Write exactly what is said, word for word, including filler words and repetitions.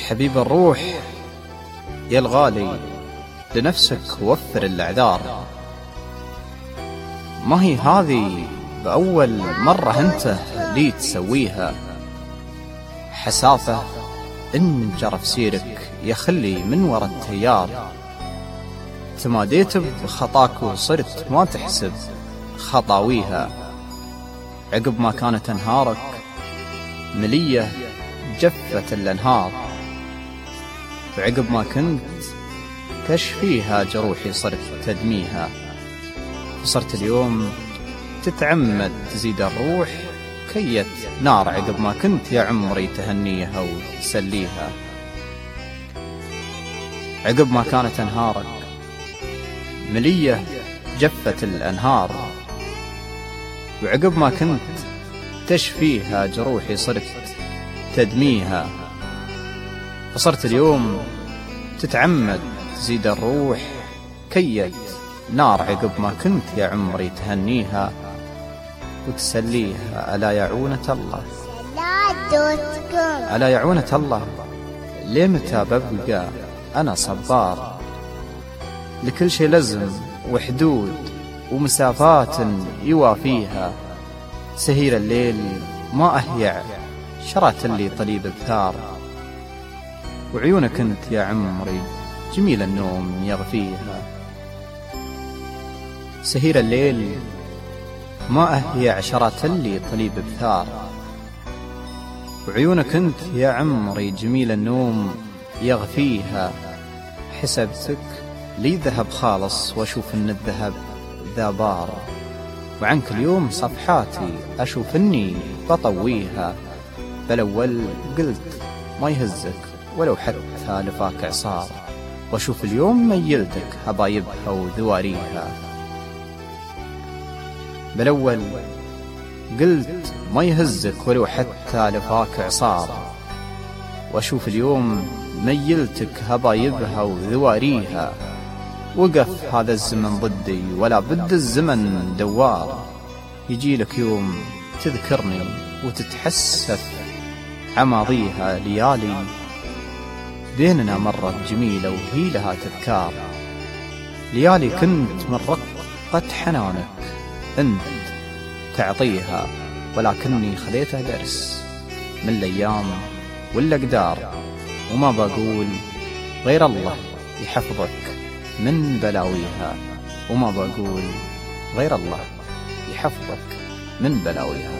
حبيب الروح يا الغالي، لنفسك وفر الأعذار. ما هي هذه بأول مرة انت لي تسويها، حسافة إن جرف سيرك يخلي من ورا التيار. تماديت بخطاك وصرت ما تحسب خطاويها، عقب ما كانت أنهارك ملية جفت الأنهار، وعقب ما كنت تشفيها جروحي صرت تدميها. وصرت اليوم تتعمد تزيد الروح كيت نار، عقب ما كنت يا عمري تهنيها وتسليها. عقب ما كانت أنهارك ملية جفت الأنهار، وعقب ما كنت تشفيها جروحي صرت تدميها. فصرت اليوم تتعمد تزيد الروح كيت نار، عقب ما كنت يا عمري تهنيها وتسليها. ألا يعونة الله ألا يعونة الله، لمتى ببقى أنا صبار؟ لكل شي لزم وحدود ومسافات يوافيها، سهير الليل ما أهيع شرات اللي طليب بثار، وعيونك انت يا عمري جميل النوم يغفيها. سهير الليل ما أهيع عشرات اللي طليب بثار، وعيونك انت يا عمري جميل النوم يغفيها. حسبتك لي ذهب خالص واشوف ان الذهب ذا بار، وعنك اليوم صفحاتي اشوف اني بطويها. بالاول قلت ما يهزك ولو حتى لفاك عصار، واشوف اليوم ميلتك هبايبها وذواريها. بالاول قلت ما يهزك ولو حتى لفاك عصار، واشوف اليوم ميلتك هبايبها وذواريها. وقف هذا الزمن ضدي ولا بد الزمن دوار، يجيلك يوم تذكرني وتتحسف عماضيها. ليالي بيننا مرت جميلة وهي لها تذكار، ليالي كنت من رقة حنانك انت تعطيها، ولكني خذيتها درس من الأيام والأقدار. وما بقول غير الله يحفظك من بلاويها، وما بقول غير الله يحفظك من بلاويها.